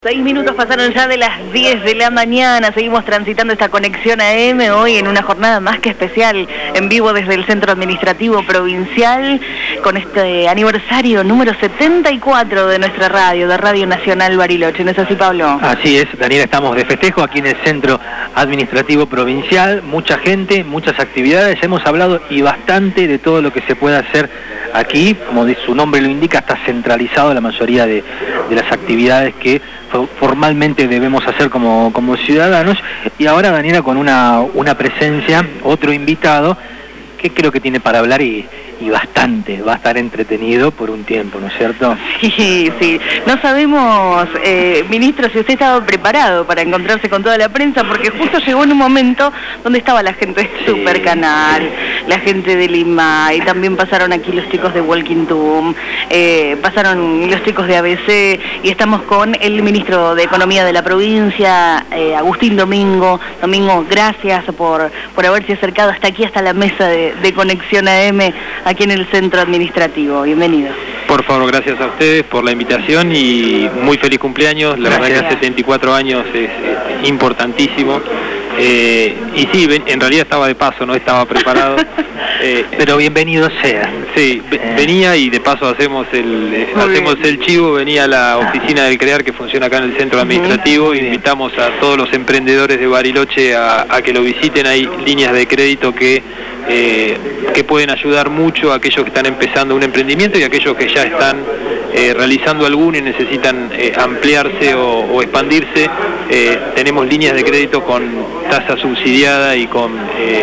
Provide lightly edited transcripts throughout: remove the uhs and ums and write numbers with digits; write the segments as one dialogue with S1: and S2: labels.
S1: 6 minutos pasaron ya de las 10 de la mañana, seguimos transitando esta conexión AM hoy en una jornada más que especial, en vivo desde el Centro Administrativo Provincial, con este aniversario número 74 de nuestra radio, de Radio Nacional Bariloche. ¿No es así, Pablo?
S2: Así es, Daniela, estamos de festejo aquí en el Centro Administrativo Provincial, mucha gente, muchas actividades, ya hemos hablado y bastante de todo lo que se puede hacer aquí, como su nombre lo indica, está centralizado la mayoría de las actividades que formalmente debemos hacer como ciudadanos. Y ahora, Daniela, con una presencia, otro invitado que creo que tiene para hablar y bastante, va a estar entretenido por un tiempo, ¿no es cierto? Sí, sí. No sabemos, ministro, si usted estaba preparado para encontrarse con toda la prensa, porque justo llegó en un momento donde estaba la gente de Supercanal, la gente del IMAI, también pasaron aquí los chicos de Walking Tomb, pasaron los chicos de ABC, y estamos con el ministro de Economía de la provincia, Agustín Domingo. Domingo, gracias por haberse acercado hasta aquí, hasta la mesa de Conexión AM, aquí en el Centro Administrativo. Bienvenido.
S3: Por favor, gracias a ustedes por la invitación y muy feliz cumpleaños. La verdad que 74 años es importantísimo. Y sí, en realidad estaba de paso, no estaba preparado.
S2: Pero bienvenido sea.
S3: Sí, venía y de paso hacemos el chivo. Venía a la oficina del CREAR que funciona acá en el Centro Administrativo. Invitamos a todos los emprendedores de Bariloche a que lo visiten. Hay líneas de crédito que pueden ayudar mucho a aquellos que están empezando un emprendimiento y a aquellos que ya están realizando alguno y necesitan ampliarse o expandirse. Tenemos líneas de crédito con tasa subsidiada y con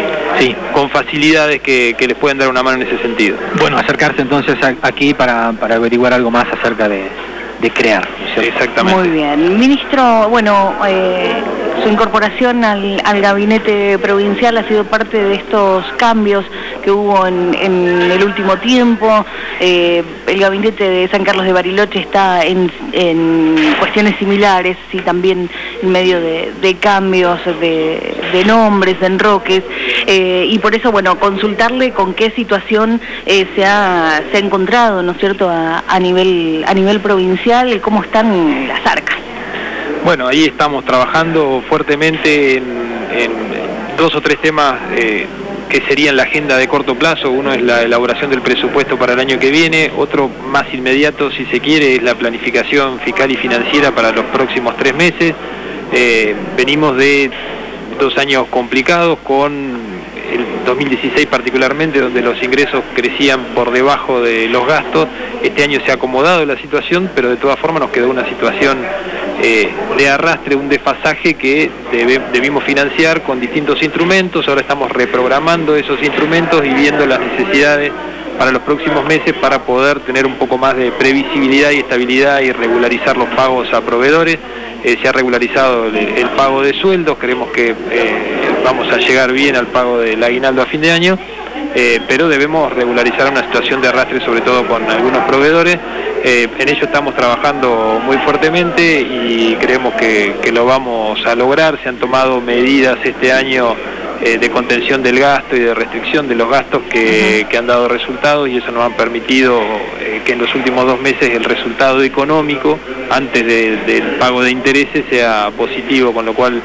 S3: facilidades que les pueden dar una mano en ese sentido.
S2: Bueno, acercarse entonces aquí para averiguar algo más acerca de CREAR, ¿cierto?
S3: Exactamente.
S1: Muy bien. Ministro, bueno, su incorporación al gabinete provincial ha sido parte de estos cambios que hubo en el último tiempo. El gabinete de San Carlos de Bariloche está en cuestiones similares y también en medio de cambios de nombres, de enroques, y por eso, bueno, consultarle con qué situación se ha encontrado, ¿no es cierto?, a nivel provincial, y cómo están las arcas.
S3: Bueno, ahí estamos trabajando fuertemente en 2 o 3 temas que serían la agenda de corto plazo. Uno es la elaboración del presupuesto para el año que viene, otro más inmediato, si se quiere, es la planificación fiscal y financiera para los próximos 3 meses. Venimos de 2 años complicados, con el 2016 particularmente, donde los ingresos crecían por debajo de los gastos. Este año se ha acomodado la situación, pero de todas formas nos quedó una situación de arrastre, un desfasaje que debimos financiar con distintos instrumentos. Ahora estamos reprogramando esos instrumentos y viendo las necesidades para los próximos meses para poder tener un poco más de previsibilidad y estabilidad y regularizar los pagos a proveedores. Se ha regularizado el pago de sueldos, creemos que vamos a llegar bien al pago del aguinaldo a fin de año, pero debemos regularizar una situación de arrastre, sobre todo con algunos proveedores. En ello estamos trabajando muy fuertemente y creemos que lo vamos a lograr. Se han tomado medidas este año de contención del gasto y de restricción de los gastos que han dado resultados, y eso nos ha permitido que en los últimos 2 meses el resultado económico antes del pago de intereses sea positivo, con lo cual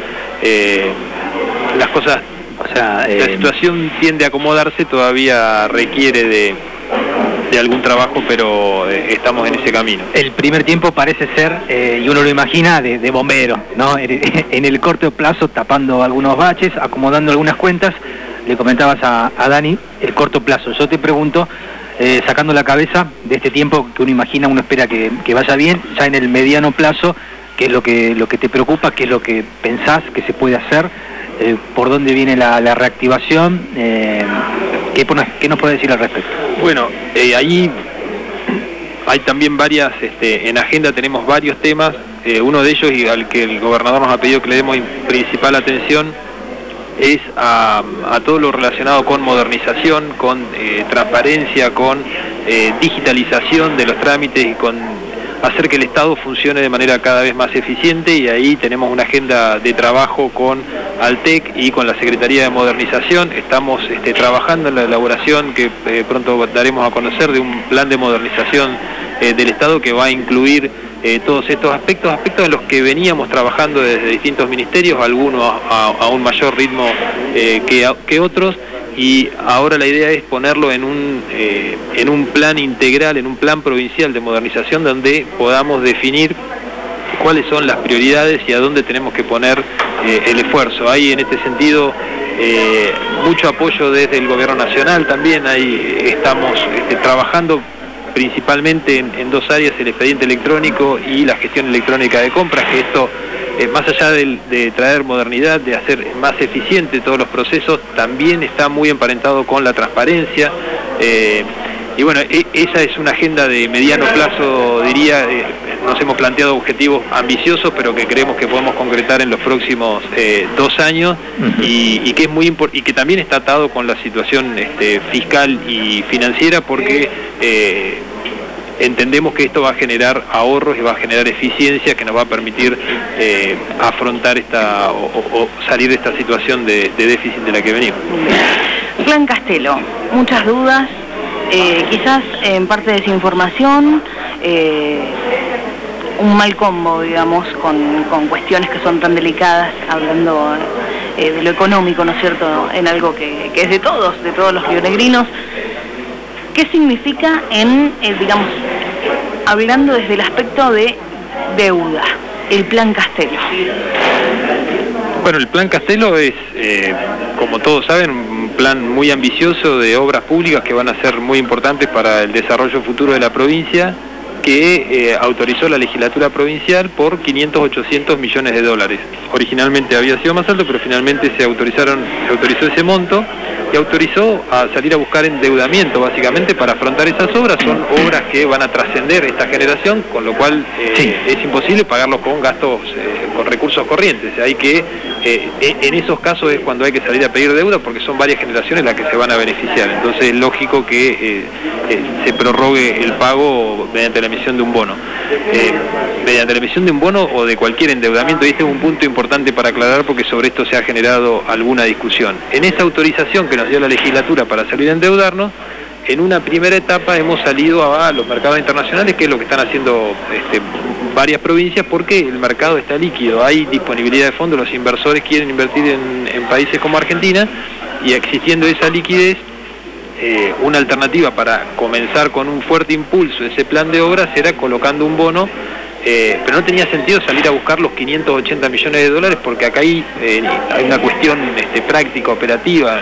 S3: las cosas, la situación tiende a acomodarse. Todavía requiere de algún trabajo, pero estamos en ese camino. El primer tiempo parece ser, y uno lo imagina, de bombero, ¿no? En el corto plazo, tapando algunos baches, acomodando algunas cuentas. Le comentabas a Dani el corto plazo. Yo te pregunto, sacando la cabeza de este tiempo que uno imagina, uno espera que vaya bien, ya en el mediano plazo, ¿qué es lo que te preocupa? ¿Qué es lo que pensás que se puede hacer? ¿Por dónde viene la reactivación? ¿Qué nos puede decir al respecto? Bueno, ahí hay también varias, en agenda tenemos varios temas. Uno de ellos, y al que el gobernador nos ha pedido que le demos principal atención, es a todo lo relacionado con modernización, con transparencia, con digitalización de los trámites y con hacer que el Estado funcione de manera cada vez más eficiente. Y ahí tenemos una agenda de trabajo con Altec y con la Secretaría de Modernización. Estamos trabajando en la elaboración, que pronto daremos a conocer, de un plan de modernización del Estado que va a incluir todos estos aspectos en los que veníamos trabajando desde distintos ministerios, algunos a un mayor ritmo que otros, y ahora la idea es ponerlo en un plan integral, en un plan provincial de modernización donde podamos definir cuáles son las prioridades y a dónde tenemos que poner el esfuerzo. Hay en este sentido mucho apoyo desde el gobierno nacional también. Estamos trabajando principalmente en dos áreas, el expediente electrónico y la gestión electrónica de compras, que esto, más allá de traer modernidad, de hacer más eficiente todos los procesos, también está muy emparentado con la transparencia. Y bueno, esa es una agenda de mediano plazo, diría. Nos hemos planteado objetivos ambiciosos, pero que creemos que podemos concretar en los próximos 2 años, y que es muy y que también está atado con la situación fiscal y financiera, porque entendemos que esto va a generar ahorros y va a generar eficiencia que nos va a permitir afrontar o salir de esta situación de déficit de la que venimos.
S1: Plan Castelo, muchas dudas, quizás en parte de desinformación, un mal combo, digamos, con cuestiones que son tan delicadas, hablando de lo económico, ¿no es cierto?, en algo que es de todos los rionegrinos. ¿Qué significa digamos, hablando desde el aspecto de deuda, el Plan Castelo?
S3: Bueno, el Plan Castelo es, como todos saben, un plan muy ambicioso de obras públicas que van a ser muy importantes para el desarrollo futuro de la provincia, que autorizó la legislatura provincial por 500-800 millones de dólares. Originalmente había sido más alto, pero finalmente se autorizó ese monto y autorizó a salir a buscar endeudamiento, básicamente, para afrontar esas obras. Son obras que van a trascender esta generación, con lo cual es imposible pagarlos con gastos, con recursos corrientes. Hay que, en esos casos es cuando hay que salir a pedir deuda, porque son varias generaciones las que se van a beneficiar. Entonces es lógico que se prorrogue el pago mediante la emisión de un bono. Mediante la emisión de un bono o de cualquier endeudamiento, y este es un punto importante para aclarar, porque sobre esto se ha generado alguna discusión. En esa autorización que nos dio la legislatura para salir a endeudarnos, en una primera etapa hemos salido a los mercados internacionales, que es lo que están haciendo varias provincias, porque el mercado está líquido, hay disponibilidad de fondos, los inversores quieren invertir en países como Argentina, y existiendo esa liquidez, una alternativa para comenzar con un fuerte impulso ese plan de obras era colocando un bono, pero no tenía sentido salir a buscar los 580 millones de dólares, porque acá hay una cuestión práctica, operativa.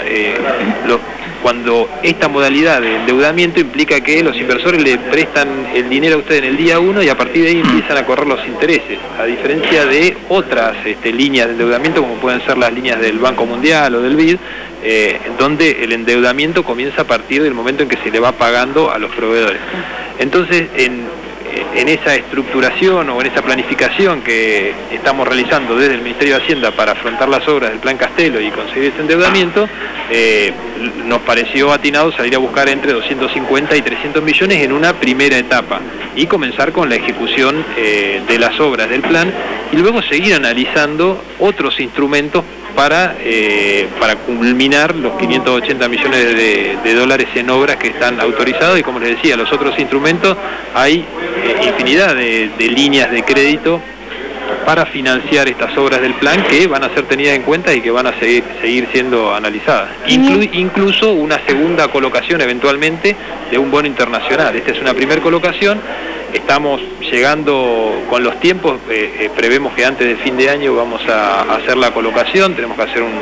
S3: Cuando esta modalidad de endeudamiento implica que los inversores le prestan el dinero a usted en el día 1 y a partir de ahí empiezan a correr los intereses, a diferencia de otras líneas de endeudamiento, como pueden ser las líneas del Banco Mundial o del BID, donde el endeudamiento comienza a partir del momento en que se le va pagando a los proveedores. Entonces, en esa estructuración o en esa planificación que estamos realizando desde el Ministerio de Hacienda para afrontar las obras del Plan Castelo y conseguir ese endeudamiento, nos pareció atinado salir a buscar entre 250 y 300 millones en una primera etapa y comenzar con la ejecución de las obras del plan, y luego seguir analizando otros instrumentos para culminar los 580 millones de dólares en obras que están autorizados. Y como les decía, los otros instrumentos, hay infinidad de líneas de crédito para financiar estas obras del plan, que van a ser tenidas en cuenta y que van a seguir siendo analizadas. Incluso una segunda colocación eventualmente de un bono internacional. Esta es una primera colocación. Estamos llegando con los tiempos, prevemos que antes de fin de año vamos a hacer la colocación. Tenemos que hacer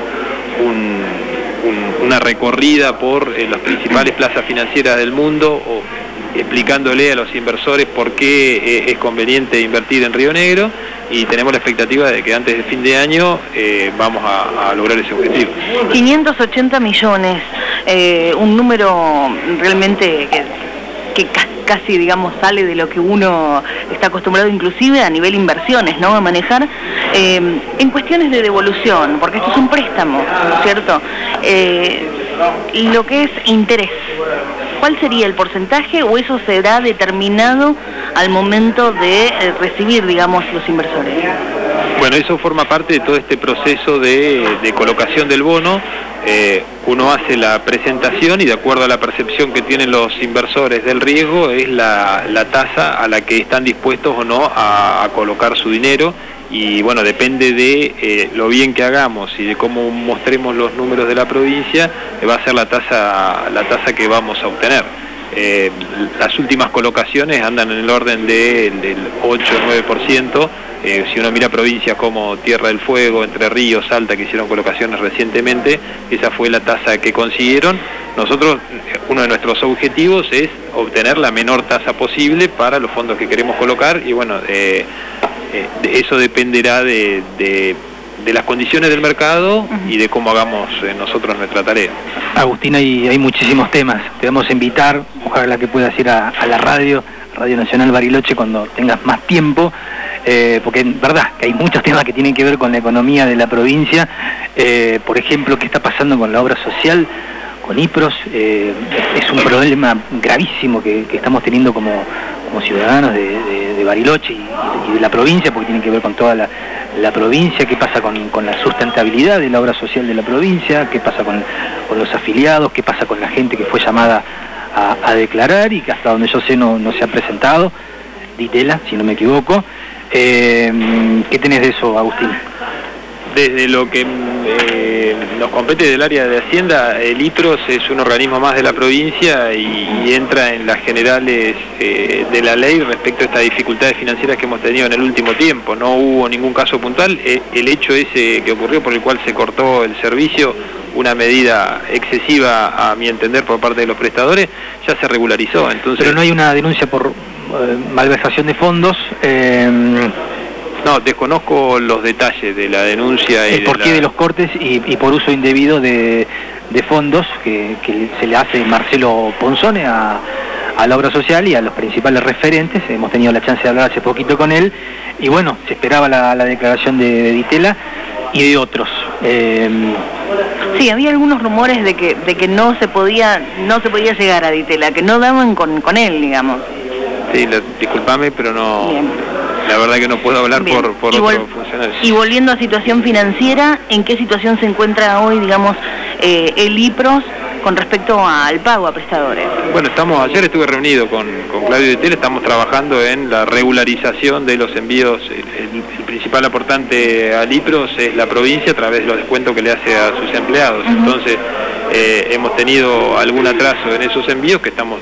S3: una recorrida por las principales plazas financieras del mundo, explicándole a los inversores por qué es conveniente invertir en Río Negro, y tenemos la expectativa de que antes de fin de año vamos a lograr ese objetivo. 580
S1: millones, un número realmente que casi, digamos, sale de lo que uno está acostumbrado, inclusive a nivel inversiones, ¿no?, a manejar. En cuestiones de devolución, porque esto es un préstamo, ¿cierto? Lo que es interés, ¿cuál sería el porcentaje, o eso será determinado al momento de recibir, digamos, los inversores.
S3: Bueno, eso forma parte de todo este proceso de colocación del bono. Uno hace la presentación y de acuerdo a la percepción que tienen los inversores del riesgo es la tasa a la que están dispuestos o no a colocar su dinero. Y bueno, depende de lo bien que hagamos y de cómo mostremos los números de la provincia, va a ser la tasa que vamos a obtener. Las últimas colocaciones andan en el orden del 8 o 9%. Si uno mira provincias como Tierra del Fuego, Entre Ríos, Salta, que hicieron colocaciones recientemente, esa fue la tasa que consiguieron. Nosotros, uno de nuestros objetivos es obtener la menor tasa posible para los fondos que queremos colocar y bueno, eso dependerá de las condiciones del mercado y de cómo hagamos nosotros nuestra tarea.
S2: Agustín, hay muchísimos temas. Te vamos a invitar, ojalá que puedas ir a la Radio Nacional Bariloche cuando tengas más tiempo, porque en verdad que hay muchos temas que tienen que ver con la economía de la provincia. Por ejemplo, ¿qué está pasando con la obra social, con IPROS? Es un problema gravísimo que estamos teniendo como ciudadanos de Bariloche y de la provincia, porque tiene que ver con toda la provincia. ¿Qué pasa con la sustentabilidad de la obra social de la provincia? ¿Qué pasa con los afiliados? ¿Qué pasa con la gente que fue llamada a declarar y que hasta donde yo sé no se ha presentado? Ditela, si no me equivoco. ¿Qué tenés de eso, Agustín?
S3: Desde lo que nos compete del área de Hacienda, el IPROS es un organismo más de la provincia y entra en las generales de la ley respecto a estas dificultades financieras que hemos tenido en el último tiempo. No hubo ningún caso puntual. El hecho ese que ocurrió por el cual se cortó el servicio, una medida excesiva a mi entender por parte de los prestadores, ya se regularizó. Entonces,
S2: pero no hay una denuncia por malversación de fondos.
S3: No, desconozco los detalles de la denuncia.
S2: El porqué de los cortes y por uso indebido de fondos que se le hace Marcelo Ponzone a la obra social y a los principales referentes. Hemos tenido la chance de hablar hace poquito con él y bueno, se esperaba la declaración de Ditela y de otros.
S1: Sí, había algunos rumores de que no se podía llegar a Ditela, que no daban con él, digamos.
S3: Sí, discúlpame, pero no. Bien. La verdad que no puedo hablar por otros funcionarios.
S1: Y volviendo a situación financiera, ¿en qué situación se encuentra hoy, digamos, el IPROS con respecto al pago a prestadores?
S3: Bueno, ayer estuve reunido con Claudio Ditela, estamos trabajando en la regularización de los envíos. El principal aportante al IPROS es la provincia a través de los descuentos que le hace a sus empleados. Entonces, hemos tenido algún atraso en esos envíos que estamos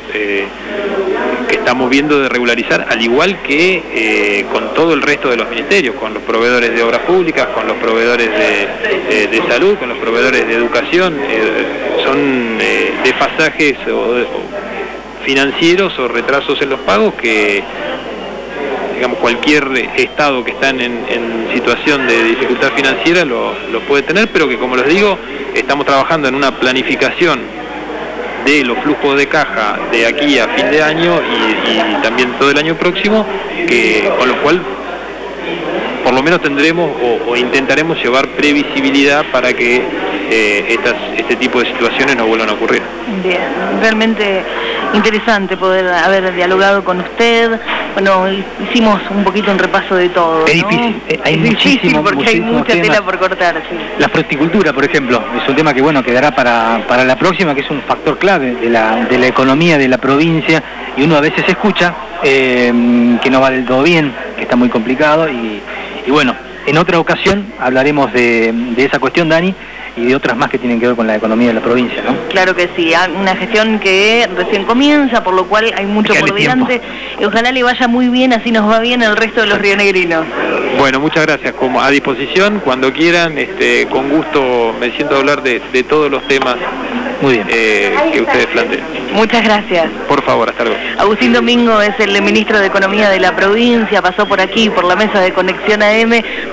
S3: viendo de regularizar, al igual que con todo el resto de los ministerios, con los proveedores de obras públicas, con los proveedores de salud, con los proveedores de educación. Son desfasajes financieros o retrasos en los pagos que, digamos, cualquier estado que está en situación de dificultad financiera lo puede tener, pero que, como les digo, estamos trabajando en una planificación de los flujos de caja de aquí a fin de año y también todo el año próximo, con lo cual por lo menos tendremos o intentaremos llevar previsibilidad para que este tipo de situaciones no vuelvan a ocurrir.
S1: Bien, realmente interesante poder haber dialogado con usted. Bueno, hicimos un poquito un repaso de todo, ¿no?
S2: Es difícil,
S1: es difícil porque hay mucha tela por cortar. Sí.
S2: La fruticultura, por ejemplo, es un tema que bueno quedará para la próxima, que es un factor clave de la economía de la provincia, y uno a veces escucha que no va del todo bien, que está muy complicado, y bueno, en otra ocasión hablaremos de esa cuestión, Dani, y de otras más que tienen que ver con la economía de la provincia, ¿no?
S1: Claro que sí, una gestión que recién comienza, por lo cual hay mucho por delante, y ojalá le vaya muy bien, así nos va bien el resto de los rionegrinos.
S3: Bueno, muchas gracias, como a disposición, cuando quieran, con gusto me siento a hablar de todos los temas.
S2: Muy bien.
S3: Que ustedes planteen.
S1: Muchas gracias.
S3: Por favor, hasta luego.
S1: Agustín Domingo es el ministro de Economía de la provincia, pasó por aquí, por la mesa de Conexión AM.